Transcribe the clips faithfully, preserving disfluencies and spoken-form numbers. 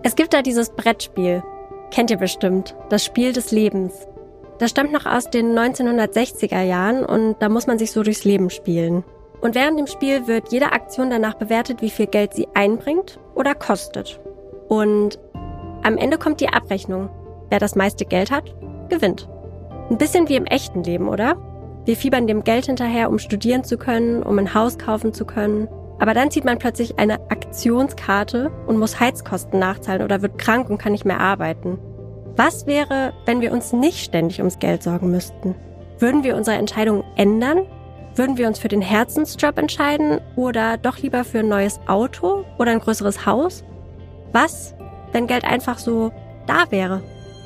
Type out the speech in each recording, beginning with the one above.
Es gibt da dieses Brettspiel. Kennt ihr bestimmt. Das Spiel des Lebens. Das stammt noch aus den neunzehnhundertsechziger Jahren und da muss man sich so durchs Leben spielen. Und während dem Spiel wird jede Aktion danach bewertet, wie viel Geld sie einbringt oder kostet. Und am Ende kommt die Abrechnung. Wer das meiste Geld hat, gewinnt. Ein bisschen wie im echten Leben, oder? Wir fiebern dem Geld hinterher, um studieren zu können, um ein Haus kaufen zu können. Aber dann zieht man plötzlich eine Aktionskarte und muss Heizkosten nachzahlen oder wird krank und kann nicht mehr arbeiten. Was wäre, wenn wir uns nicht ständig ums Geld sorgen müssten? Würden wir unsere Entscheidungen ändern? Würden wir uns für den Herzensjob entscheiden oder doch lieber für ein neues Auto oder ein größeres Haus? Was, wenn Geld einfach so da wäre?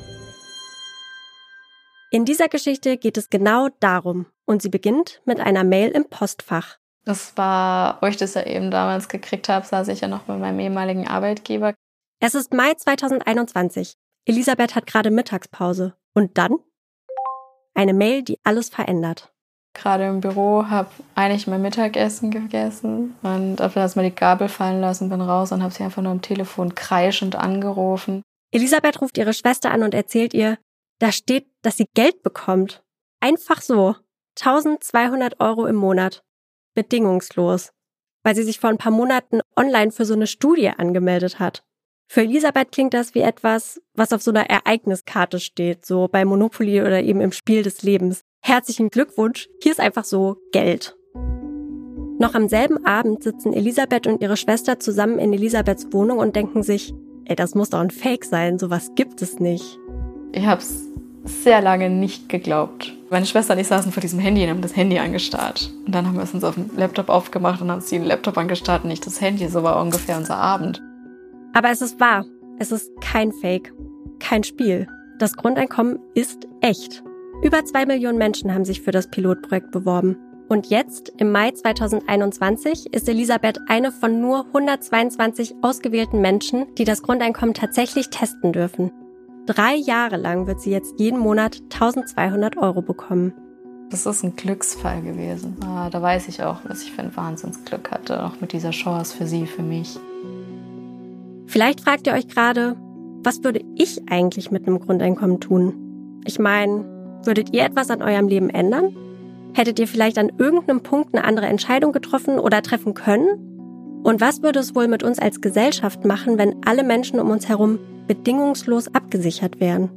In dieser Geschichte geht es genau darum und sie beginnt mit einer Mail im Postfach. Das war, wo ich das ja eben damals gekriegt habe, saß ich ja noch bei meinem ehemaligen Arbeitgeber. Es ist Mai zweitausendeinundzwanzig. Elisabeth hat gerade Mittagspause. Und dann? Eine Mail, die alles verändert. Gerade im Büro, habe eigentlich mein Mittagessen gegessen und habe erstmal die Gabel fallen lassen, bin raus und habe sie einfach nur am Telefon kreischend angerufen. Elisabeth ruft ihre Schwester an und erzählt ihr, da steht, dass sie Geld bekommt. Einfach so. eintausendzweihundert Euro im Monat. Bedingungslos. Weil sie sich vor ein paar Monaten online für so eine Studie angemeldet hat. Für Elisabeth klingt das wie etwas, was auf so einer Ereigniskarte steht, so bei Monopoly oder eben im Spiel des Lebens. Herzlichen Glückwunsch, hier ist einfach so Geld. Noch am selben Abend sitzen Elisabeth und ihre Schwester zusammen in Elisabeths Wohnung und denken sich, ey, das muss doch ein Fake sein, sowas gibt es nicht. Ich habe es sehr lange nicht geglaubt. Meine Schwester und ich saßen vor diesem Handy und haben das Handy angestarrt. Und dann haben wir es uns auf dem Laptop aufgemacht und haben sie den Laptop angestarrt und nicht das Handy. So war ungefähr unser Abend. Aber es ist wahr. Es ist kein Fake, kein Spiel. Das Grundeinkommen ist echt. Über zwei Millionen Menschen haben sich für das Pilotprojekt beworben. Und jetzt, im Mai zweitausendeinundzwanzig, ist Elisabeth eine von nur hundertzweiundzwanzig ausgewählten Menschen, die das Grundeinkommen tatsächlich testen dürfen. Drei Jahre lang wird sie jetzt jeden Monat eintausendzweihundert Euro bekommen. Das ist ein Glücksfall gewesen. Ah, da weiß ich auch, was ich für ein Wahnsinnsglück hatte, auch mit dieser Chance für sie, für mich. Vielleicht fragt ihr euch gerade, was würde ich eigentlich mit einem Grundeinkommen tun? Ich meine, würdet ihr etwas an eurem Leben ändern? Hättet ihr vielleicht an irgendeinem Punkt eine andere Entscheidung getroffen oder treffen können? Und was würde es wohl mit uns als Gesellschaft machen, wenn alle Menschen um uns herum bedingungslos abgesichert wären?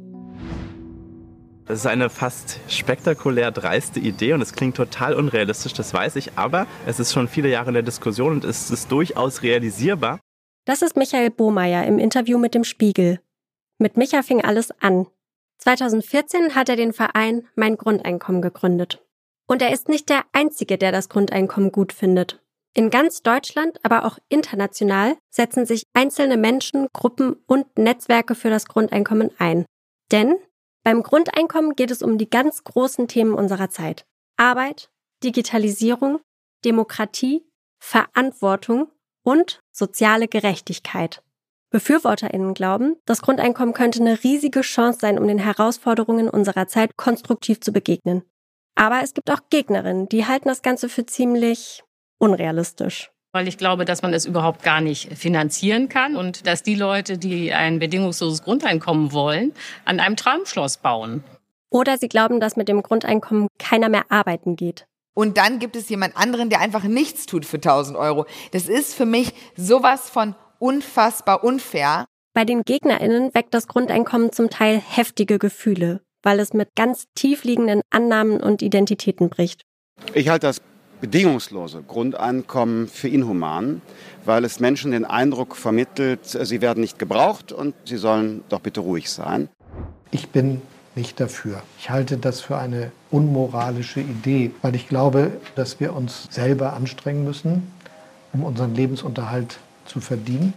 Das ist eine fast spektakulär dreiste Idee und es klingt total unrealistisch, das weiß ich, aber es ist schon viele Jahre in der Diskussion und es ist durchaus realisierbar. Das ist Michael Bohmeier im Interview mit dem Spiegel. Mit Micha fing alles an. zweitausendvierzehn hat er den Verein Mein Grundeinkommen gegründet. Und er ist nicht der Einzige, der das Grundeinkommen gut findet. In ganz Deutschland, aber auch international setzen sich einzelne Menschen, Gruppen und Netzwerke für das Grundeinkommen ein. Denn beim Grundeinkommen geht es um die ganz großen Themen unserer Zeit. Arbeit, Digitalisierung, Demokratie, Verantwortung und soziale Gerechtigkeit. BefürworterInnen glauben, das Grundeinkommen könnte eine riesige Chance sein, um den Herausforderungen unserer Zeit konstruktiv zu begegnen. Aber es gibt auch Gegnerinnen, die halten das Ganze für ziemlich unrealistisch. Weil ich glaube, dass man es überhaupt gar nicht finanzieren kann und dass die Leute, die ein bedingungsloses Grundeinkommen wollen, an einem Traumschloss bauen. Oder sie glauben, dass mit dem Grundeinkommen keiner mehr arbeiten geht. Und dann gibt es jemand anderen, der einfach nichts tut für tausend Euro. Das ist für mich sowas von unfassbar unfair. Bei den GegnerInnen weckt das Grundeinkommen zum Teil heftige Gefühle, weil es mit ganz tiefliegenden Annahmen und Identitäten bricht. Ich halte das bedingungslose Grundeinkommen für inhuman, weil es Menschen den Eindruck vermittelt, sie werden nicht gebraucht und sie sollen doch bitte ruhig sein. Ich bin nicht dafür. Ich halte das für eine unmoralische Idee, weil ich glaube, dass wir uns selber anstrengen müssen, um unseren Lebensunterhalt zu verdienen.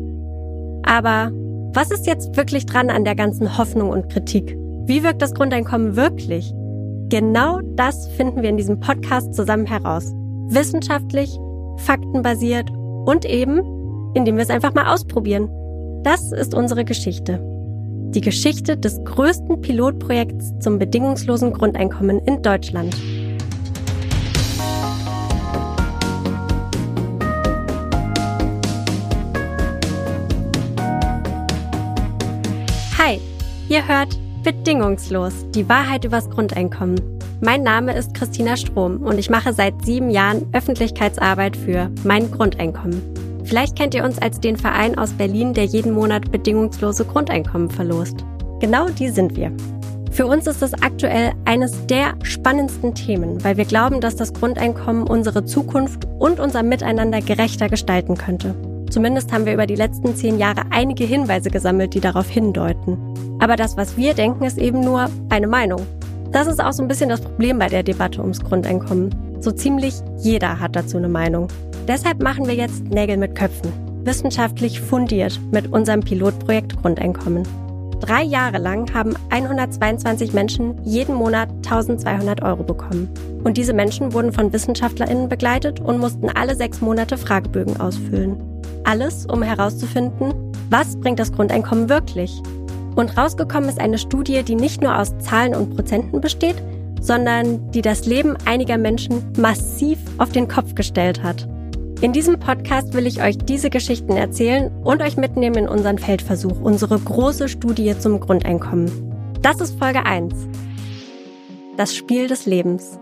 Aber was ist jetzt wirklich dran an der ganzen Hoffnung und Kritik? Wie wirkt das Grundeinkommen wirklich? Genau das finden wir in diesem Podcast zusammen heraus. Wissenschaftlich, faktenbasiert und eben, indem wir es einfach mal ausprobieren. Das ist unsere Geschichte. Die Geschichte des größten Pilotprojekts zum bedingungslosen Grundeinkommen in Deutschland. Ihr hört Bedingungslos, die Wahrheit übers Grundeinkommen. Mein Name ist Christina Strom und ich mache seit sieben Jahren Öffentlichkeitsarbeit für mein Grundeinkommen. Vielleicht kennt ihr uns als den Verein aus Berlin, der jeden Monat bedingungslose Grundeinkommen verlost. Genau die sind wir. Für uns ist es aktuell eines der spannendsten Themen, weil wir glauben, dass das Grundeinkommen unsere Zukunft und unser Miteinander gerechter gestalten könnte. Zumindest haben wir über die letzten zehn Jahre einige Hinweise gesammelt, die darauf hindeuten. Aber das, was wir denken, ist eben nur eine Meinung. Das ist auch so ein bisschen das Problem bei der Debatte ums Grundeinkommen. So ziemlich jeder hat dazu eine Meinung. Deshalb machen wir jetzt Nägel mit Köpfen. Wissenschaftlich fundiert mit unserem Pilotprojekt Grundeinkommen. Drei Jahre lang haben hundertzweiundzwanzig Menschen jeden Monat eintausendzweihundert Euro bekommen. Und diese Menschen wurden von WissenschaftlerInnen begleitet und mussten alle sechs Monate Fragebögen ausfüllen. Alles, um herauszufinden, was bringt das Grundeinkommen wirklich? Und rausgekommen ist eine Studie, die nicht nur aus Zahlen und Prozenten besteht, sondern die das Leben einiger Menschen massiv auf den Kopf gestellt hat. In diesem Podcast will ich euch diese Geschichten erzählen und euch mitnehmen in unseren Feldversuch, unsere große Studie zum Grundeinkommen. Das ist Folge eins. Das Spiel des Lebens.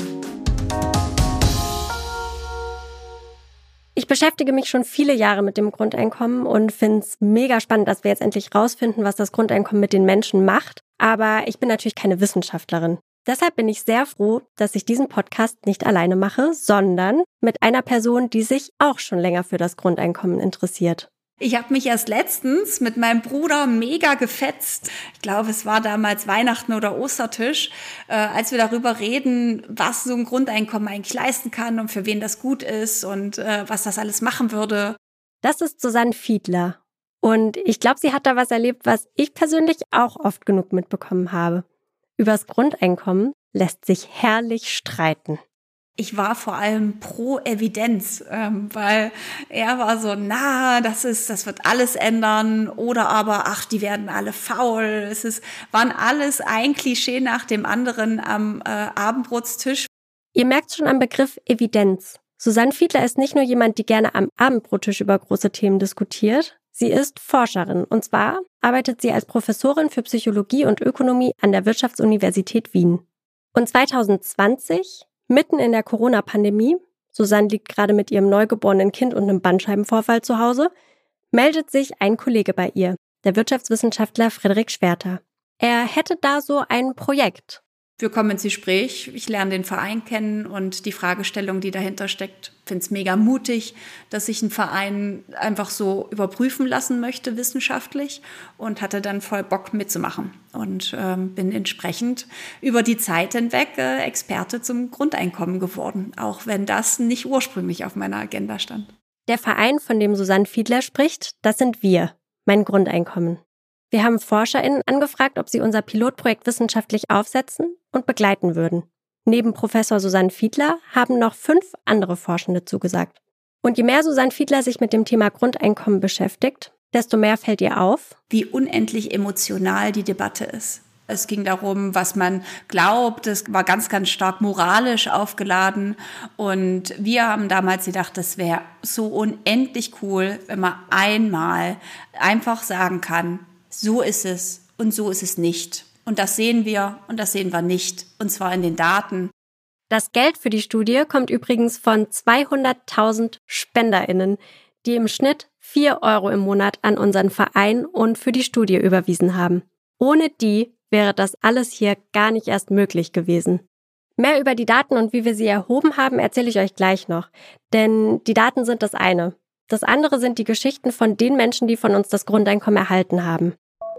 Ich beschäftige mich schon viele Jahre mit dem Grundeinkommen und finde es mega spannend, dass wir jetzt endlich rausfinden, was das Grundeinkommen mit den Menschen macht. Aber ich bin natürlich keine Wissenschaftlerin. Deshalb bin ich sehr froh, dass ich diesen Podcast nicht alleine mache, sondern mit einer Person, die sich auch schon länger für das Grundeinkommen interessiert. Ich habe mich erst letztens mit meinem Bruder mega gefetzt. Ich glaube, es war damals Weihnachten oder Ostertisch, äh, als wir darüber reden, was so ein Grundeinkommen eigentlich leisten kann und für wen das gut ist und äh, was das alles machen würde. Das ist Susanne Fiedler. Und ich glaube, sie hat da was erlebt, was ich persönlich auch oft genug mitbekommen habe. Übers Grundeinkommen lässt sich herrlich streiten. Ich war vor allem pro Evidenz, ähm, weil er war so, na, das ist, das wird alles ändern, oder aber, ach, die werden alle faul. Es ist, waren alles ein Klischee nach dem anderen am äh, Abendbrotstisch. Ihr merkt schon am Begriff Evidenz. Susanne Fiedler ist nicht nur jemand, die gerne am Abendbrottisch über große Themen diskutiert. Sie ist Forscherin, und zwar arbeitet sie als Professorin für Psychologie und Ökonomie an der Wirtschaftsuniversität Wien. Und zwanzig zwanzig, mitten in der Corona-Pandemie, Susanne liegt gerade mit ihrem neugeborenen Kind und einem Bandscheibenvorfall zu Hause, meldet sich ein Kollege bei ihr, der Wirtschaftswissenschaftler Frederik Schwerter. Er hätte da so ein Projekt. Wir kommen ins Gespräch, ich lerne den Verein kennen und die Fragestellung, die dahinter steckt, finde es mega mutig, dass ich einen Verein einfach so überprüfen lassen möchte wissenschaftlich, und hatte dann voll Bock mitzumachen und ähm, bin entsprechend über die Zeit hinweg äh, Experte zum Grundeinkommen geworden, auch wenn das nicht ursprünglich auf meiner Agenda stand. Der Verein, von dem Susanne Fiedler spricht, das sind wir, mein Grundeinkommen. Wir haben ForscherInnen angefragt, ob sie unser Pilotprojekt wissenschaftlich aufsetzen und begleiten würden. Neben Professor Susanne Fiedler haben noch fünf andere Forschende zugesagt. Und je mehr Susanne Fiedler sich mit dem Thema Grundeinkommen beschäftigt, desto mehr fällt ihr auf, wie unendlich emotional die Debatte ist. Es ging darum, was man glaubt. Es war ganz, ganz stark moralisch aufgeladen. Und wir haben damals gedacht, das wäre so unendlich cool, wenn man einmal einfach sagen kann, so ist es und so ist es nicht. Und das sehen wir und das sehen wir nicht. Und zwar in den Daten. Das Geld für die Studie kommt übrigens von zweihunderttausend SpenderInnen, die im Schnitt vier Euro im Monat an unseren Verein und für die Studie überwiesen haben. Ohne die wäre das alles hier gar nicht erst möglich gewesen. Mehr über die Daten und wie wir sie erhoben haben, erzähle ich euch gleich noch. Denn die Daten sind das eine. Das andere sind die Geschichten von den Menschen, die von uns das Grundeinkommen erhalten haben.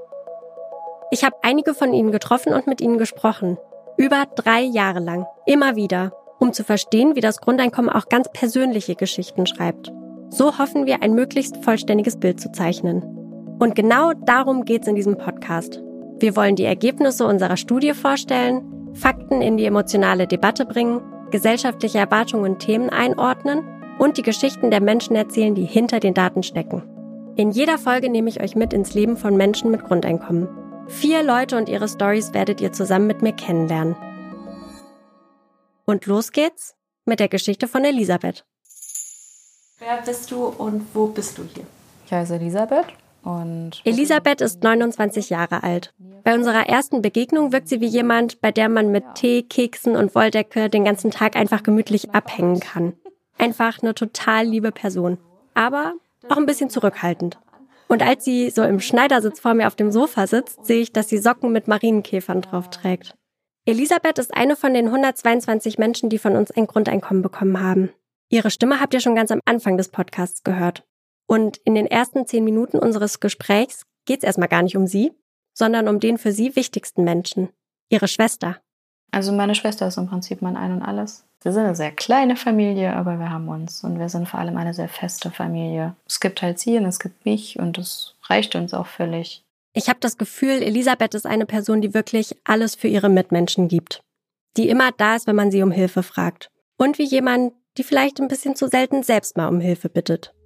Ich habe einige von ihnen getroffen und mit ihnen gesprochen. Über drei Jahre lang. Immer wieder. Um zu verstehen, wie das Grundeinkommen auch ganz persönliche Geschichten schreibt. So hoffen wir, ein möglichst vollständiges Bild zu zeichnen. Und genau darum geht's in diesem Podcast. Wir wollen die Ergebnisse unserer Studie vorstellen, Fakten in die emotionale Debatte bringen, gesellschaftliche Erwartungen und Themen einordnen und die Geschichten der Menschen erzählen, die hinter den Daten stecken. In jeder Folge nehme ich euch mit ins Leben von Menschen mit Grundeinkommen. Vier Leute und ihre Storys werdet ihr zusammen mit mir kennenlernen. Und los geht's mit der Geschichte von Elisabeth. Wer bist du und wo bist du hier? Ich heiße Elisabeth, Und Elisabeth ist neunundzwanzig Jahre alt. Bei unserer ersten Begegnung wirkt sie wie jemand, bei der man mit Tee, Keksen und Wolldecke den ganzen Tag einfach gemütlich abhängen kann. Einfach eine total liebe Person. Aber auch ein bisschen zurückhaltend. Und als sie so im Schneidersitz vor mir auf dem Sofa sitzt, sehe ich, dass sie Socken mit Marienkäfern drauf trägt. Elisabeth ist eine von den hundertzweiundzwanzig Menschen, die von uns ein Grundeinkommen bekommen haben. Ihre Stimme habt ihr schon ganz am Anfang des Podcasts gehört. Und in den ersten zehn Minuten unseres Gesprächs geht es erstmal gar nicht um sie, sondern um den für sie wichtigsten Menschen, ihre Schwester. Also meine Schwester ist im Prinzip mein Ein und Alles. Wir sind eine sehr kleine Familie, aber wir haben uns und wir sind vor allem eine sehr feste Familie. Es gibt halt sie und es gibt mich und das reicht uns auch völlig. Ich habe das Gefühl, Elisabeth ist eine Person, die wirklich alles für ihre Mitmenschen gibt. Die immer da ist, wenn man sie um Hilfe fragt. Und wie jemand, die vielleicht ein bisschen zu selten selbst mal um Hilfe bittet.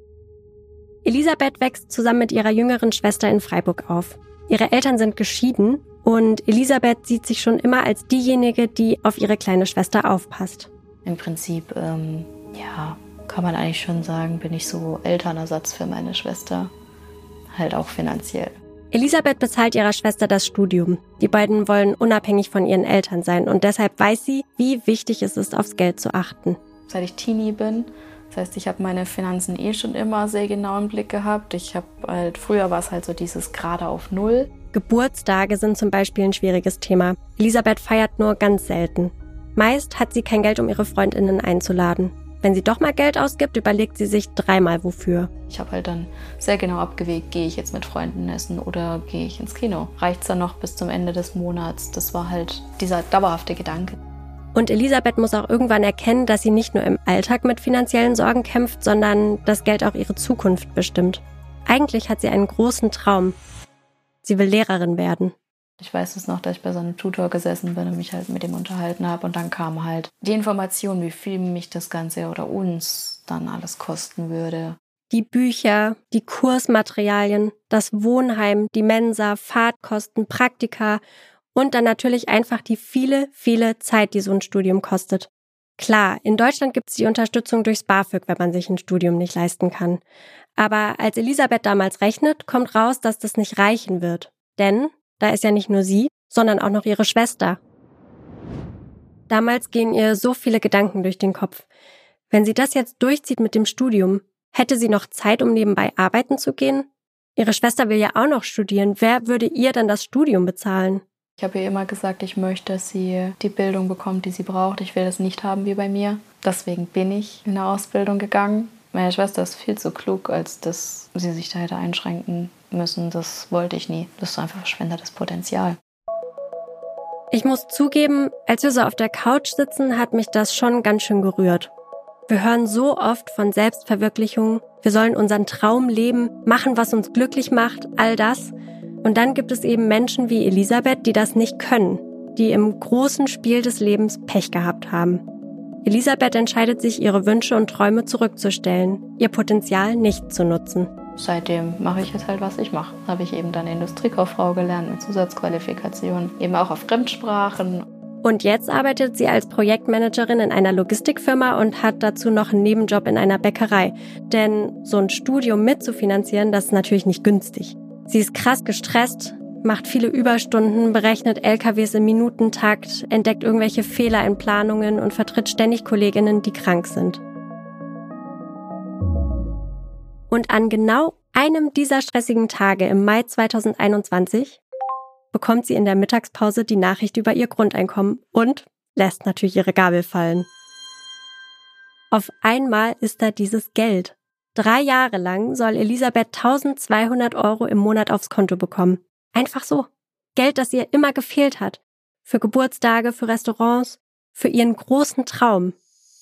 Elisabeth wächst zusammen mit ihrer jüngeren Schwester in Freiburg auf. Ihre Eltern sind geschieden und Elisabeth sieht sich schon immer als diejenige, die auf ihre kleine Schwester aufpasst. Im Prinzip, ähm, ja, kann man eigentlich schon sagen, bin ich so Elternersatz für meine Schwester. Halt auch finanziell. Elisabeth bezahlt ihrer Schwester das Studium. Die beiden wollen unabhängig von ihren Eltern sein und deshalb weiß sie, wie wichtig es ist, aufs Geld zu achten. Seit ich Teenie bin, das heißt, ich habe meine Finanzen eh schon immer sehr genau im Blick gehabt. Ich habe halt, früher war es halt so dieses gerade auf Null. Geburtstage sind zum Beispiel ein schwieriges Thema. Elisabeth feiert nur ganz selten. Meist hat sie kein Geld, um ihre FreundInnen einzuladen. Wenn sie doch mal Geld ausgibt, überlegt sie sich dreimal wofür. Ich habe halt dann sehr genau abgewegt, gehe ich jetzt mit Freunden essen oder gehe ich ins Kino. Reicht's dann noch bis zum Ende des Monats? Das war halt dieser dauerhafte Gedanke. Und Elisabeth muss auch irgendwann erkennen, dass sie nicht nur im Alltag mit finanziellen Sorgen kämpft, sondern das Geld auch ihre Zukunft bestimmt. Eigentlich hat sie einen großen Traum. Sie will Lehrerin werden. Ich weiß es noch, dass ich bei so einem Tutor gesessen bin und mich halt mit dem unterhalten habe. Und dann kam halt die Information, wie viel mich das Ganze oder uns dann alles kosten würde. Die Bücher, die Kursmaterialien, das Wohnheim, die Mensa, Fahrtkosten, Praktika und dann natürlich einfach die viele, viele Zeit, die so ein Studium kostet. Klar, in Deutschland gibt es die Unterstützung durchs BAföG, wenn man sich ein Studium nicht leisten kann. Aber als Elisabeth damals rechnet, kommt raus, dass das nicht reichen wird. Denn da ist ja nicht nur sie, sondern auch noch ihre Schwester. Damals gehen ihr so viele Gedanken durch den Kopf. Wenn sie das jetzt durchzieht mit dem Studium, hätte sie noch Zeit, um nebenbei arbeiten zu gehen? Ihre Schwester will ja auch noch studieren. Wer würde ihr dann das Studium bezahlen? Ich habe ihr immer gesagt, ich möchte, dass sie die Bildung bekommt, die sie braucht. Ich will das nicht haben wie bei mir. Deswegen bin ich in eine Ausbildung gegangen. Meine Schwester ist viel zu klug, als dass sie sich da hätte einschränken müssen. Das wollte ich nie. Das ist einfach verschwendetes Potenzial. Ich muss zugeben, als wir so auf der Couch sitzen, hat mich das schon ganz schön gerührt. Wir hören so oft von Selbstverwirklichung. Wir sollen unseren Traum leben, machen, was uns glücklich macht, all das. Und dann gibt es eben Menschen wie Elisabeth, die das nicht können, die im großen Spiel des Lebens Pech gehabt haben. Elisabeth entscheidet sich, ihre Wünsche und Träume zurückzustellen, ihr Potenzial nicht zu nutzen. Seitdem mache ich jetzt halt, was ich mache. Habe ich eben dann Industriekauffrau gelernt mit Zusatzqualifikation, eben auch auf Fremdsprachen. Und jetzt arbeitet sie als Projektmanagerin in einer Logistikfirma und hat dazu noch einen Nebenjob in einer Bäckerei. Denn so ein Studium mitzufinanzieren, das ist natürlich nicht günstig. Sie ist krass gestresst, macht viele Überstunden, berechnet L K Ws im Minutentakt, entdeckt irgendwelche Fehler in Planungen und vertritt ständig Kolleginnen, die krank sind. Und an genau einem dieser stressigen Tage im Mai zweitausendeinundzwanzig bekommt sie in der Mittagspause die Nachricht über ihr Grundeinkommen und lässt natürlich ihre Gabel fallen. Auf einmal ist da dieses Geld. Drei Jahre lang soll Elisabeth eintausendzweihundert Euro im Monat aufs Konto bekommen. Einfach so. Geld, das ihr immer gefehlt hat. Für Geburtstage, für Restaurants, für ihren großen Traum.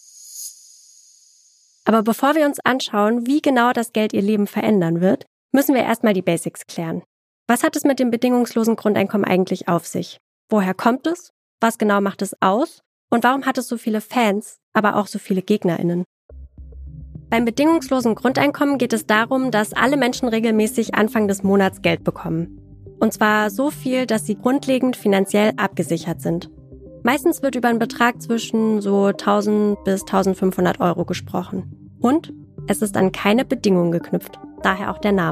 Aber bevor wir uns anschauen, wie genau das Geld ihr Leben verändern wird, müssen wir erstmal die Basics klären. Was hat es mit dem bedingungslosen Grundeinkommen eigentlich auf sich? Woher kommt es? Was genau macht es aus? Und warum hat es so viele Fans, aber auch so viele GegnerInnen? Beim bedingungslosen Grundeinkommen geht es darum, dass alle Menschen regelmäßig Anfang des Monats Geld bekommen. Und zwar so viel, dass sie grundlegend finanziell abgesichert sind. Meistens wird über einen Betrag zwischen so tausend bis eintausendfünfhundert Euro gesprochen. Und es ist an keine Bedingungen geknüpft, daher auch der Name.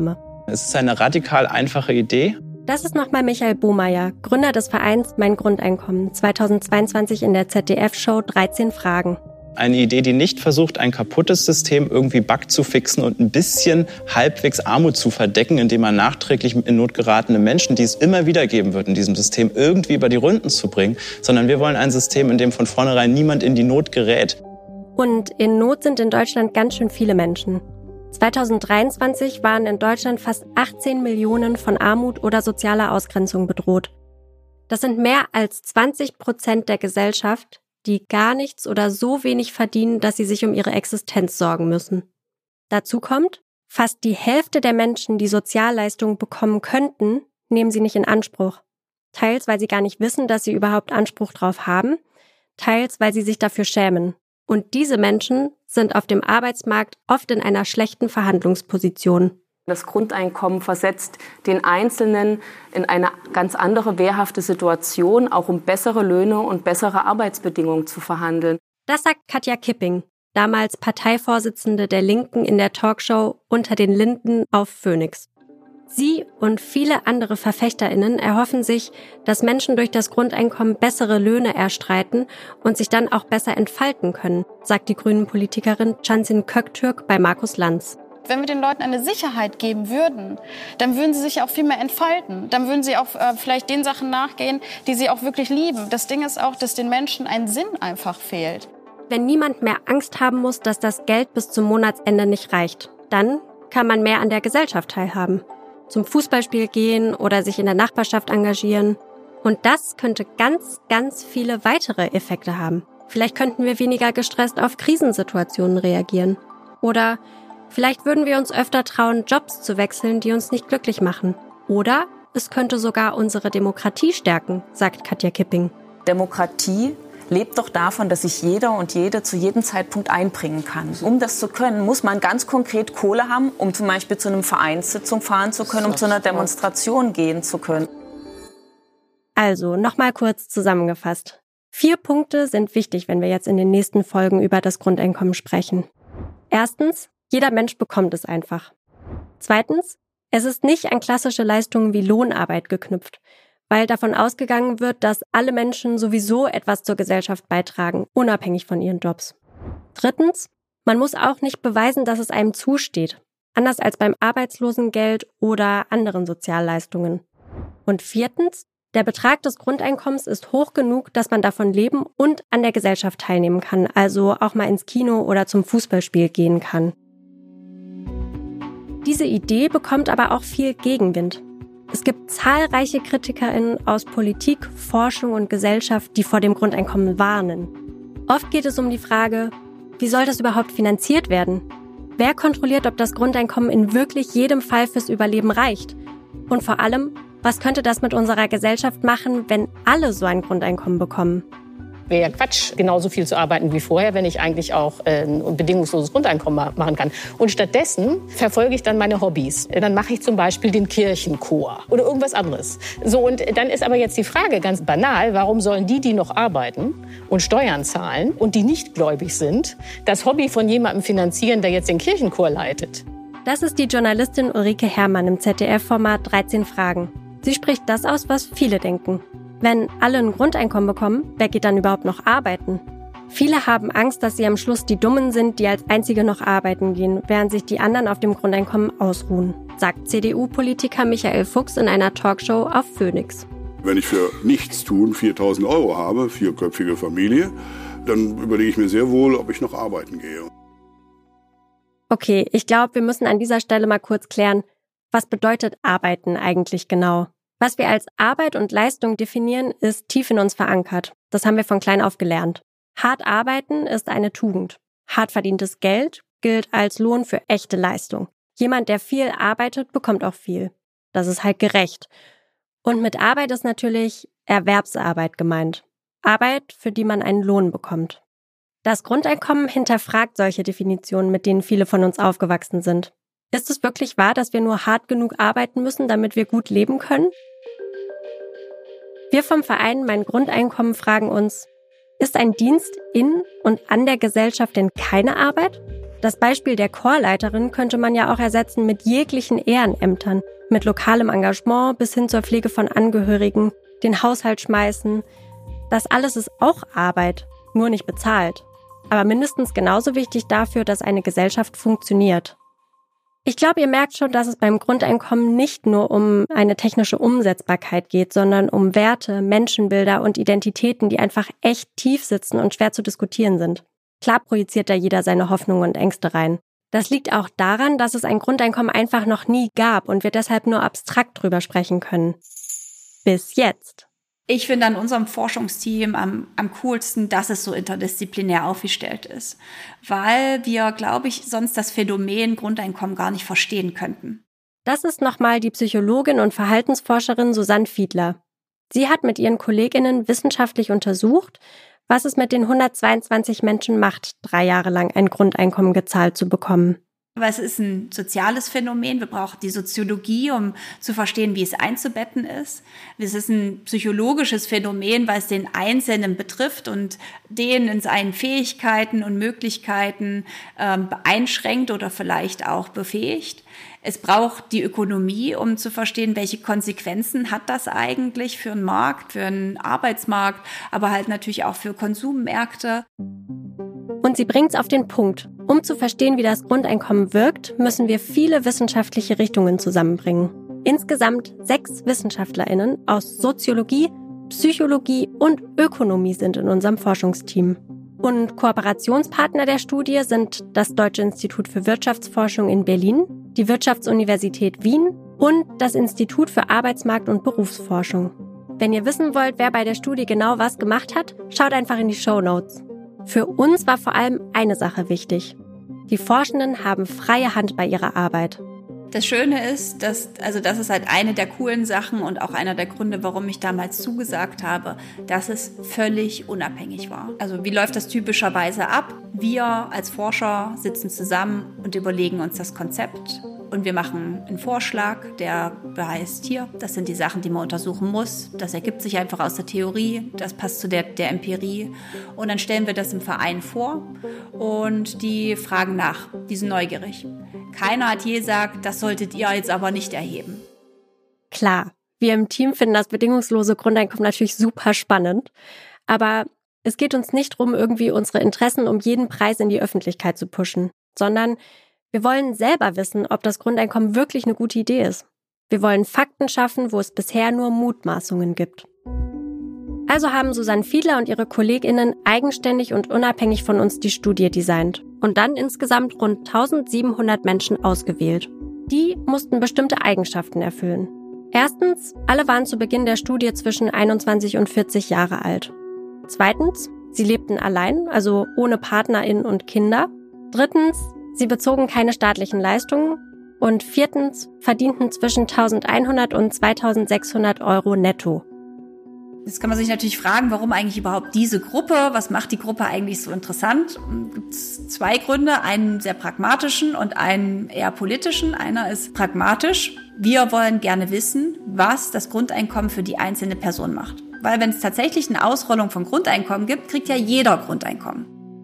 Es ist eine radikal einfache Idee. Das ist nochmal Michael Bohmeier, Gründer des Vereins Mein Grundeinkommen, zweitausendzweiundzwanzig in der Z D F-Show dreizehn Fragen. Eine Idee, die nicht versucht, ein kaputtes System irgendwie bug zu fixen und ein bisschen halbwegs Armut zu verdecken, indem man nachträglich in Not geratene Menschen, die es immer wieder geben wird in diesem System, irgendwie über die Runden zu bringen, sondern wir wollen ein System, in dem von vornherein niemand in die Not gerät. Und in Not sind in Deutschland ganz schön viele Menschen. zweitausenddreiundzwanzig waren in Deutschland fast achtzehn Millionen von Armut oder sozialer Ausgrenzung bedroht. Das sind mehr als zwanzig Prozent der Gesellschaft, die gar nichts oder so wenig verdienen, dass sie sich um ihre Existenz sorgen müssen. Dazu kommt, fast die Hälfte der Menschen, die Sozialleistungen bekommen könnten, nehmen sie nicht in Anspruch. Teils, weil sie gar nicht wissen, dass sie überhaupt Anspruch drauf haben, teils, weil sie sich dafür schämen. Und diese Menschen sind auf dem Arbeitsmarkt oft in einer schlechten Verhandlungsposition. Das Grundeinkommen versetzt den Einzelnen in eine ganz andere wehrhafte Situation, auch um bessere Löhne und bessere Arbeitsbedingungen zu verhandeln. Das sagt Katja Kipping, damals Parteivorsitzende der Linken in der Talkshow Unter den Linden auf Phoenix. Sie und viele andere VerfechterInnen erhoffen sich, dass Menschen durch das Grundeinkommen bessere Löhne erstreiten und sich dann auch besser entfalten können, sagt die Grünen-Politikerin Cansin Köktürk bei Markus Lanz. Wenn wir den Leuten eine Sicherheit geben würden, dann würden sie sich auch viel mehr entfalten. Dann würden sie auch äh, vielleicht den Sachen nachgehen, die sie auch wirklich lieben. Das Ding ist auch, dass den Menschen ein Sinn einfach fehlt. Wenn niemand mehr Angst haben muss, dass das Geld bis zum Monatsende nicht reicht, dann kann man mehr an der Gesellschaft teilhaben. Zum Fußballspiel gehen oder sich in der Nachbarschaft engagieren. Und das könnte ganz, ganz viele weitere Effekte haben. Vielleicht könnten wir weniger gestresst auf Krisensituationen reagieren. Oder vielleicht würden wir uns öfter trauen, Jobs zu wechseln, die uns nicht glücklich machen. Oder es könnte sogar unsere Demokratie stärken, sagt Katja Kipping. Demokratie lebt doch davon, dass sich jeder und jede zu jedem Zeitpunkt einbringen kann. Um das zu können, muss man ganz konkret Kohle haben, um zum Beispiel zu einer Vereinssitzung fahren zu können, um zu einer Demonstration gehen zu können. Also, nochmal kurz zusammengefasst. Vier Punkte sind wichtig, wenn wir jetzt in den nächsten Folgen über das Grundeinkommen sprechen. Erstens, jeder Mensch bekommt es einfach. Zweitens, es ist nicht an klassische Leistungen wie Lohnarbeit geknüpft, weil davon ausgegangen wird, dass alle Menschen sowieso etwas zur Gesellschaft beitragen, unabhängig von ihren Jobs. Drittens, man muss auch nicht beweisen, dass es einem zusteht, anders als beim Arbeitslosengeld oder anderen Sozialleistungen. Und viertens, der Betrag des Grundeinkommens ist hoch genug, dass man davon leben und an der Gesellschaft teilnehmen kann, also auch mal ins Kino oder zum Fußballspiel gehen kann. Diese Idee bekommt aber auch viel Gegenwind. Es gibt zahlreiche KritikerInnen aus Politik, Forschung und Gesellschaft, die vor dem Grundeinkommen warnen. Oft geht es um die Frage, wie soll das überhaupt finanziert werden? Wer kontrolliert, ob das Grundeinkommen in wirklich jedem Fall fürs Überleben reicht? Und vor allem, was könnte das mit unserer Gesellschaft machen, wenn alle so ein Grundeinkommen bekommen? Wäre ja Quatsch, genauso viel zu arbeiten wie vorher, wenn ich eigentlich auch äh, ein bedingungsloses Grundeinkommen machen kann. Und stattdessen verfolge ich dann meine Hobbys. Dann mache ich zum Beispiel den Kirchenchor oder irgendwas anderes. So, und dann ist aber jetzt die Frage ganz banal, warum sollen die, die noch arbeiten und Steuern zahlen und die nicht gläubig sind, das Hobby von jemandem finanzieren, der jetzt den Kirchenchor leitet? Das ist die Journalistin Ulrike Herrmann im Z D F-Format dreizehn Fragen. Sie spricht das aus, was viele denken. Wenn alle ein Grundeinkommen bekommen, wer geht dann überhaupt noch arbeiten? Viele haben Angst, dass sie am Schluss die Dummen sind, die als Einzige noch arbeiten gehen, während sich die anderen auf dem Grundeinkommen ausruhen, sagt C D U-Politiker Michael Fuchs in einer Talkshow auf Phoenix. Wenn ich für Nichtstun viertausend Euro habe, vierköpfige Familie, dann überlege ich mir sehr wohl, ob ich noch arbeiten gehe. Okay, ich glaube, wir müssen an dieser Stelle mal kurz klären, was bedeutet Arbeiten eigentlich genau? Was wir als Arbeit und Leistung definieren, ist tief in uns verankert. Das haben wir von klein auf gelernt. Hart arbeiten ist eine Tugend. Hart verdientes Geld gilt als Lohn für echte Leistung. Jemand, der viel arbeitet, bekommt auch viel. Das ist halt gerecht. Und mit Arbeit ist natürlich Erwerbsarbeit gemeint. Arbeit, für die man einen Lohn bekommt. Das Grundeinkommen hinterfragt solche Definitionen, mit denen viele von uns aufgewachsen sind. Ist es wirklich wahr, dass wir nur hart genug arbeiten müssen, damit wir gut leben können? Wir vom Verein Mein Grundeinkommen fragen uns, ist ein Dienst in und an der Gesellschaft denn keine Arbeit? Das Beispiel der Chorleiterin könnte man ja auch ersetzen mit jeglichen Ehrenämtern, mit lokalem Engagement bis hin zur Pflege von Angehörigen, den Haushalt schmeißen. Das alles ist auch Arbeit, nur nicht bezahlt. Aber mindestens genauso wichtig dafür, dass eine Gesellschaft funktioniert. Ich glaube, ihr merkt schon, dass es beim Grundeinkommen nicht nur um eine technische Umsetzbarkeit geht, sondern um Werte, Menschenbilder und Identitäten, die einfach echt tief sitzen und schwer zu diskutieren sind. Klar projiziert da jeder seine Hoffnungen und Ängste rein. Das liegt auch daran, dass es ein Grundeinkommen einfach noch nie gab und wir deshalb nur abstrakt drüber sprechen können. Bis jetzt. Ich finde an unserem Forschungsteam am, am coolsten, dass es so interdisziplinär aufgestellt ist, weil wir, glaube ich, sonst das Phänomen Grundeinkommen gar nicht verstehen könnten. Das ist nochmal die Psychologin und Verhaltensforscherin Susanne Fiedler. Sie hat mit ihren KollegInnen wissenschaftlich untersucht, was es mit den hundertzweiundzwanzig Menschen macht, drei Jahre lang ein Grundeinkommen gezahlt zu bekommen. Aber es ist ein soziales Phänomen. Wir brauchen die Soziologie, um zu verstehen, wie es einzubetten ist. Es ist ein psychologisches Phänomen, weil es den Einzelnen betrifft und den in seinen Fähigkeiten und Möglichkeiten ähm, einschränkt oder vielleicht auch befähigt. Es braucht die Ökonomie, um zu verstehen, welche Konsequenzen hat das eigentlich für einen Markt, für einen Arbeitsmarkt, aber halt natürlich auch für Konsummärkte. Und sie bringt's auf den Punkt. Um zu verstehen, wie das Grundeinkommen wirkt, müssen wir viele wissenschaftliche Richtungen zusammenbringen. Insgesamt sechs WissenschaftlerInnen aus Soziologie, Psychologie und Ökonomie sind in unserem Forschungsteam. Und Kooperationspartner der Studie sind das Deutsche Institut für Wirtschaftsforschung in Berlin, die Wirtschaftsuniversität Wien und das Institut für Arbeitsmarkt- und Berufsforschung. Wenn ihr wissen wollt, wer bei der Studie genau was gemacht hat, schaut einfach in die Shownotes. Für uns war vor allem eine Sache wichtig. Die Forschenden haben freie Hand bei ihrer Arbeit. Das Schöne ist, dass, also das ist halt eine der coolen Sachen und auch einer der Gründe, warum ich damals zugesagt habe, dass es völlig unabhängig war. Also wie läuft das typischerweise ab? Wir als Forscher sitzen zusammen und überlegen uns das Konzept. Und wir machen einen Vorschlag, der heißt hier, das sind die Sachen, die man untersuchen muss. Das ergibt sich einfach aus der Theorie, das passt zu der, der Empirie. Und dann stellen wir das im Verein vor und die fragen nach, die sind neugierig. Keiner hat je gesagt, das solltet ihr jetzt aber nicht erheben. Klar, wir im Team finden das bedingungslose Grundeinkommen natürlich super spannend. Aber es geht uns nicht darum, irgendwie unsere Interessen um jeden Preis in die Öffentlichkeit zu pushen, sondern wir wollen selber wissen, ob das Grundeinkommen wirklich eine gute Idee ist. Wir wollen Fakten schaffen, wo es bisher nur Mutmaßungen gibt. Also haben Susanne Fiedler und ihre KollegInnen eigenständig und unabhängig von uns die Studie designt und dann insgesamt rund eintausendsiebenhundert Menschen ausgewählt. Die mussten bestimmte Eigenschaften erfüllen. Erstens, alle waren zu Beginn der Studie zwischen einundzwanzig und vierzig Jahre alt. Zweitens, sie lebten allein, also ohne PartnerInnen und Kinder. Drittens, sie bezogen keine staatlichen Leistungen. Und viertens, verdienten zwischen eintausendeinhundert und zweitausendsechshundert Euro netto. Jetzt kann man sich natürlich fragen, warum eigentlich überhaupt diese Gruppe? Was macht die Gruppe eigentlich so interessant? Es gibt zwei Gründe, einen sehr pragmatischen und einen eher politischen. Einer ist pragmatisch. Wir wollen gerne wissen, was das Grundeinkommen für die einzelne Person macht. Weil wenn es tatsächlich eine Ausrollung von Grundeinkommen gibt, kriegt ja jeder Grundeinkommen.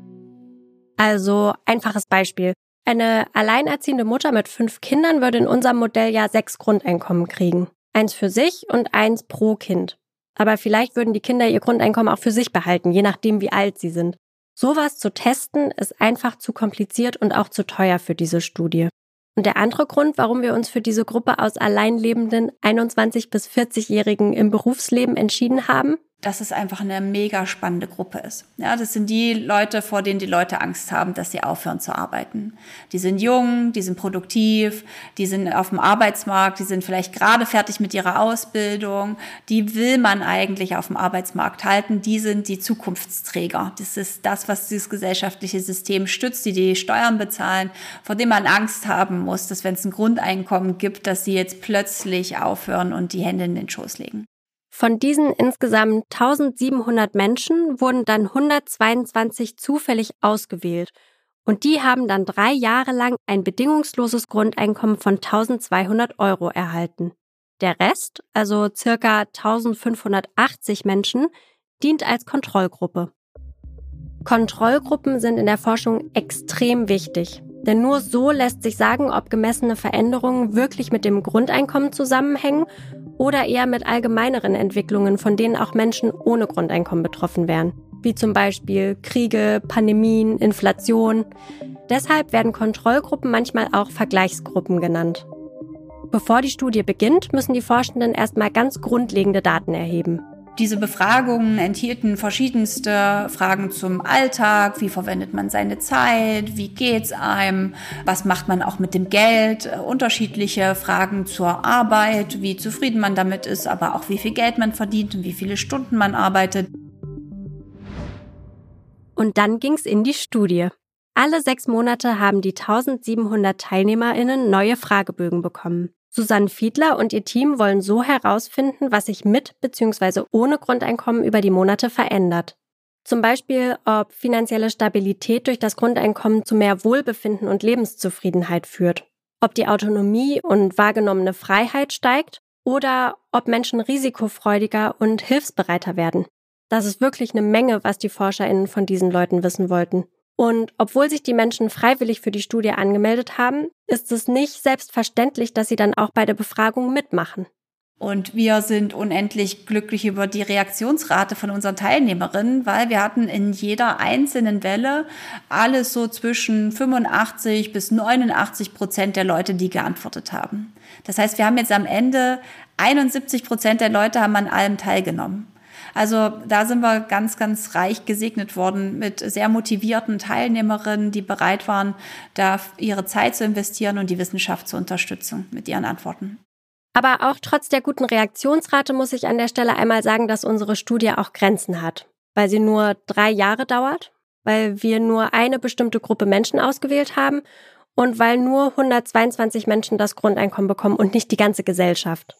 Also, einfaches Beispiel. Eine alleinerziehende Mutter mit fünf Kindern würde in unserem Modell ja sechs Grundeinkommen kriegen. Eins für sich und eins pro Kind. Aber vielleicht würden die Kinder ihr Grundeinkommen auch für sich behalten, je nachdem, wie alt sie sind. Sowas zu testen, ist einfach zu kompliziert und auch zu teuer für diese Studie. Und der andere Grund, warum wir uns für diese Gruppe aus alleinlebenden einundzwanzig- bis vierzig-Jährigen im Berufsleben entschieden haben, dass es einfach eine mega spannende Gruppe ist. Ja, das sind die Leute, vor denen die Leute Angst haben, dass sie aufhören zu arbeiten. Die sind jung, die sind produktiv, die sind auf dem Arbeitsmarkt, die sind vielleicht gerade fertig mit ihrer Ausbildung. Die will man eigentlich auf dem Arbeitsmarkt halten. Die sind die Zukunftsträger. Das ist das, was dieses gesellschaftliche System stützt, die die Steuern bezahlen, vor dem man Angst haben muss, dass wenn es ein Grundeinkommen gibt, dass sie jetzt plötzlich aufhören und die Hände in den Schoß legen. Von diesen insgesamt eintausendsiebenhundert Menschen wurden dann hundertzweiundzwanzig zufällig ausgewählt und die haben dann drei Jahre lang ein bedingungsloses Grundeinkommen von eintausendzweihundert Euro erhalten. Der Rest, also circa eintausendfünfhundertachtzig Menschen, dient als Kontrollgruppe. Kontrollgruppen sind in der Forschung extrem wichtig. Denn nur so lässt sich sagen, ob gemessene Veränderungen wirklich mit dem Grundeinkommen zusammenhängen oder eher mit allgemeineren Entwicklungen, von denen auch Menschen ohne Grundeinkommen betroffen wären. Wie zum Beispiel Kriege, Pandemien, Inflation. Deshalb werden Kontrollgruppen manchmal auch Vergleichsgruppen genannt. Bevor die Studie beginnt, müssen die Forschenden erstmal ganz grundlegende Daten erheben. Diese Befragungen enthielten verschiedenste Fragen zum Alltag. Wie verwendet man seine Zeit? Wie geht's einem? Was macht man auch mit dem Geld? Unterschiedliche Fragen zur Arbeit, wie zufrieden man damit ist, aber auch wie viel Geld man verdient und wie viele Stunden man arbeitet. Und dann ging's in die Studie. Alle sechs Monate haben die eintausendsiebenhundert TeilnehmerInnen neue Fragebögen bekommen. Susanne Fiedler und ihr Team wollen so herausfinden, was sich mit bzw. ohne Grundeinkommen über die Monate verändert. Zum Beispiel, ob finanzielle Stabilität durch das Grundeinkommen zu mehr Wohlbefinden und Lebenszufriedenheit führt, ob die Autonomie und wahrgenommene Freiheit steigt oder ob Menschen risikofreudiger und hilfsbereiter werden. Das ist wirklich eine Menge, was die ForscherInnen von diesen Leuten wissen wollten. Und obwohl sich die Menschen freiwillig für die Studie angemeldet haben, ist es nicht selbstverständlich, dass sie dann auch bei der Befragung mitmachen. Und wir sind unendlich glücklich über die Reaktionsrate von unseren Teilnehmerinnen, weil wir hatten in jeder einzelnen Welle alles so zwischen fünfundachtzig bis neunundachtzig Prozent der Leute, die geantwortet haben. Das heißt, wir haben jetzt am Ende einundsiebzig Prozent der Leute haben an allem teilgenommen. Also da sind wir ganz, ganz reich gesegnet worden mit sehr motivierten Teilnehmerinnen, die bereit waren, da ihre Zeit zu investieren und die Wissenschaft zu unterstützen mit ihren Antworten. Aber auch trotz der guten Reaktionsrate muss ich an der Stelle einmal sagen, dass unsere Studie auch Grenzen hat, weil sie nur drei Jahre dauert, weil wir nur eine bestimmte Gruppe Menschen ausgewählt haben und weil nur hundertzweiundzwanzig Menschen das Grundeinkommen bekommen und nicht die ganze Gesellschaft.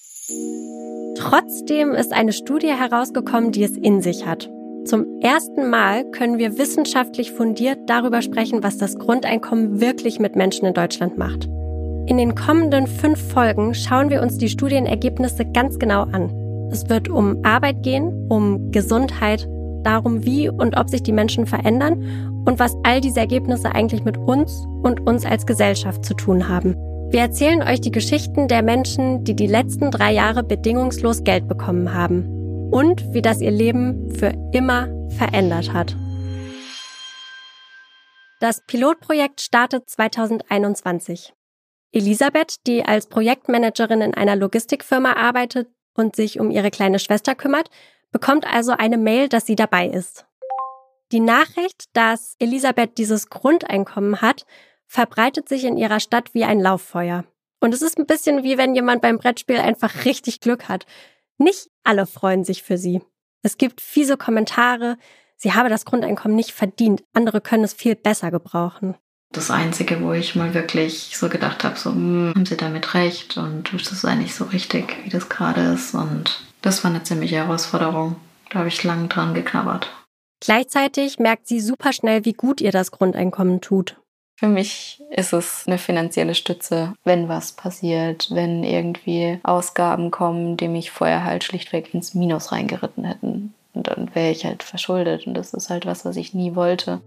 Trotzdem ist eine Studie herausgekommen, die es in sich hat. Zum ersten Mal können wir wissenschaftlich fundiert darüber sprechen, was das Grundeinkommen wirklich mit Menschen in Deutschland macht. In den kommenden fünf Folgen schauen wir uns die Studienergebnisse ganz genau an. Es wird um Arbeit gehen, um Gesundheit, darum, wie und ob sich die Menschen verändern und was all diese Ergebnisse eigentlich mit uns und uns als Gesellschaft zu tun haben. Wir erzählen euch die Geschichten der Menschen, die die letzten drei Jahre bedingungslos Geld bekommen haben und wie das ihr Leben für immer verändert hat. Das Pilotprojekt startet zweitausendeinundzwanzig. Elisabeth, die als Projektmanagerin in einer Logistikfirma arbeitet und sich um ihre kleine Schwester kümmert, bekommt also eine Mail, dass sie dabei ist. Die Nachricht, dass Elisabeth dieses Grundeinkommen hat, verbreitet sich in ihrer Stadt wie ein Lauffeuer. Und es ist ein bisschen wie wenn jemand beim Brettspiel einfach richtig Glück hat. Nicht alle freuen sich für sie. Es gibt fiese Kommentare, sie habe das Grundeinkommen nicht verdient, andere können es viel besser gebrauchen. Das Einzige, wo ich mal wirklich so gedacht habe, so, hm, haben sie damit recht und ist das eigentlich so richtig, wie das gerade ist. Und das war eine ziemliche Herausforderung. Da habe ich lange dran geknabbert. Gleichzeitig merkt sie super schnell, wie gut ihr das Grundeinkommen tut. Für mich ist es eine finanzielle Stütze, wenn was passiert, wenn irgendwie Ausgaben kommen, die mich vorher halt schlichtweg ins Minus reingeritten hätten. Und dann wäre ich halt verschuldet und das ist halt was, was ich nie wollte.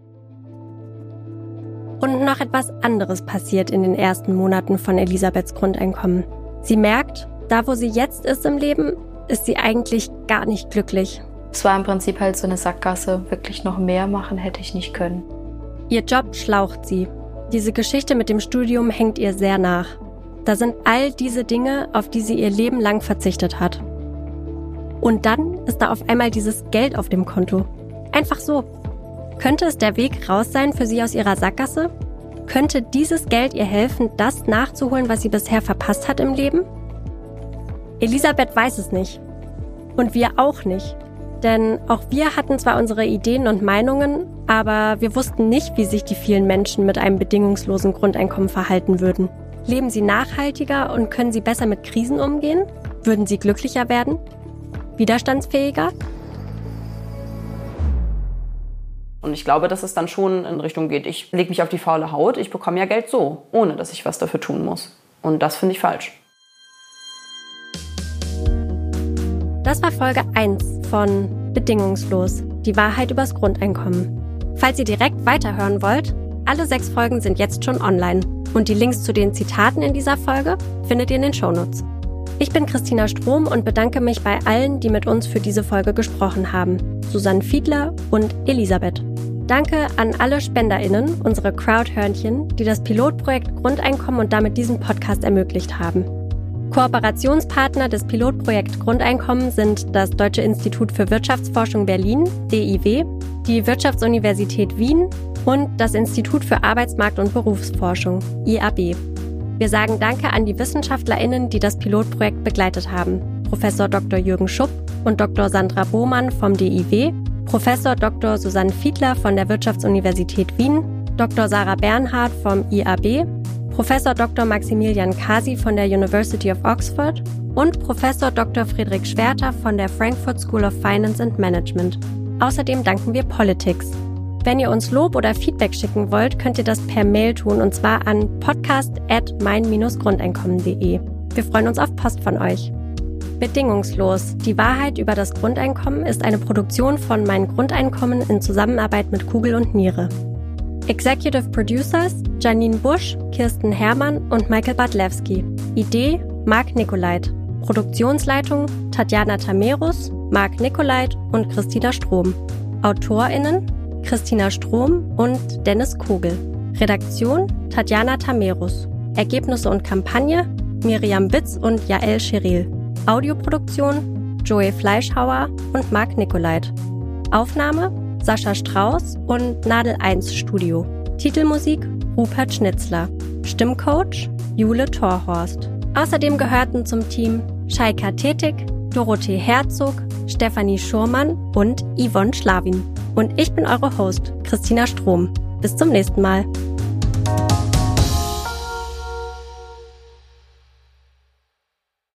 Und noch etwas anderes passiert in den ersten Monaten von Elisabeths Grundeinkommen. Sie merkt, da wo sie jetzt ist im Leben, ist sie eigentlich gar nicht glücklich. Es war im Prinzip halt so eine Sackgasse. Wirklich noch mehr machen hätte ich nicht können. Ihr Job schlaucht sie. Diese Geschichte mit dem Studium hängt ihr sehr nach. Da sind all diese Dinge, auf die sie ihr Leben lang verzichtet hat. Und dann ist da auf einmal dieses Geld auf dem Konto. Einfach so. Könnte es der Weg raus sein für sie aus ihrer Sackgasse? Könnte dieses Geld ihr helfen, das nachzuholen, was sie bisher verpasst hat im Leben? Elisabeth weiß es nicht. Und wir auch nicht. Denn auch wir hatten zwar unsere Ideen und Meinungen, aber wir wussten nicht, wie sich die vielen Menschen mit einem bedingungslosen Grundeinkommen verhalten würden. Leben sie nachhaltiger und können sie besser mit Krisen umgehen? Würden sie glücklicher werden? Widerstandsfähiger? Und ich glaube, dass es dann schon in Richtung geht, ich lege mich auf die faule Haut, ich bekomme ja Geld so, ohne dass ich was dafür tun muss. Und das finde ich falsch. Das war Folge eins von Bedingungslos, die Wahrheit übers Grundeinkommen. Falls ihr direkt weiterhören wollt, Alle sechs Folgen sind jetzt schon online und die Links zu den Zitaten in dieser Folge findet ihr in den Shownotes. Ich bin Christina Strom und bedanke mich bei allen, die mit uns für diese Folge gesprochen haben. Susanne Fiedler und Elisabeth. Danke an alle SpenderInnen, unsere Crowdhörnchen, die das Pilotprojekt Grundeinkommen und damit diesen Podcast ermöglicht haben. Kooperationspartner des Pilotprojekt Grundeinkommen sind das Deutsche Institut für Wirtschaftsforschung Berlin, D I W, die Wirtschaftsuniversität Wien und das Institut für Arbeitsmarkt- und Berufsforschung, I A B. Wir sagen Danke an die WissenschaftlerInnen, die das Pilotprojekt begleitet haben. Professor Doktor Jürgen Schupp und Doktor Sandra Bohmann vom D I W, Professor Doktor Susanne Fiedler von der Wirtschaftsuniversität Wien, Doktor Sarah Bernhardt vom I A B, Professor Doktor Maximilian Kasi von der University of Oxford und Professor Doktor Friedrich Schwerter von der Frankfurt School of Finance and Management. Außerdem danken wir Politics. Wenn ihr uns Lob oder Feedback schicken wollt, könnt ihr das per Mail tun und zwar an podcast at mein Grundeinkommen punkt de. Wir freuen uns auf Post von euch. Bedingungslos. Die Wahrheit über das Grundeinkommen ist eine Produktion von Mein Grundeinkommen in Zusammenarbeit mit Kugel und Niere. Executive Producers Janine Busch, Kirsten Herrmann und Michael Bartlewski. Idee Marc Nicolait. Produktionsleitung Tatjana Tamerus, Marc Nicolait und Christina Strom. AutorInnen Christina Strom und Dennis Kogel. Redaktion Tatjana Tamerus. Ergebnisse und Kampagne Miriam Bitz und Jael Scheril. Audioproduktion Joey Fleischhauer und Marc Nicolait. Aufnahme Sascha Strauß und Nadel eins Studio. Titelmusik Rupert Schnitzler. Stimmcoach Jule Torhorst. Außerdem gehörten zum Team Shaika Tetik, Dorothee Herzog, Stefanie Schurmann und Yvonne Schlawin. Und ich bin eure Host, Christina Strom. Bis zum nächsten Mal.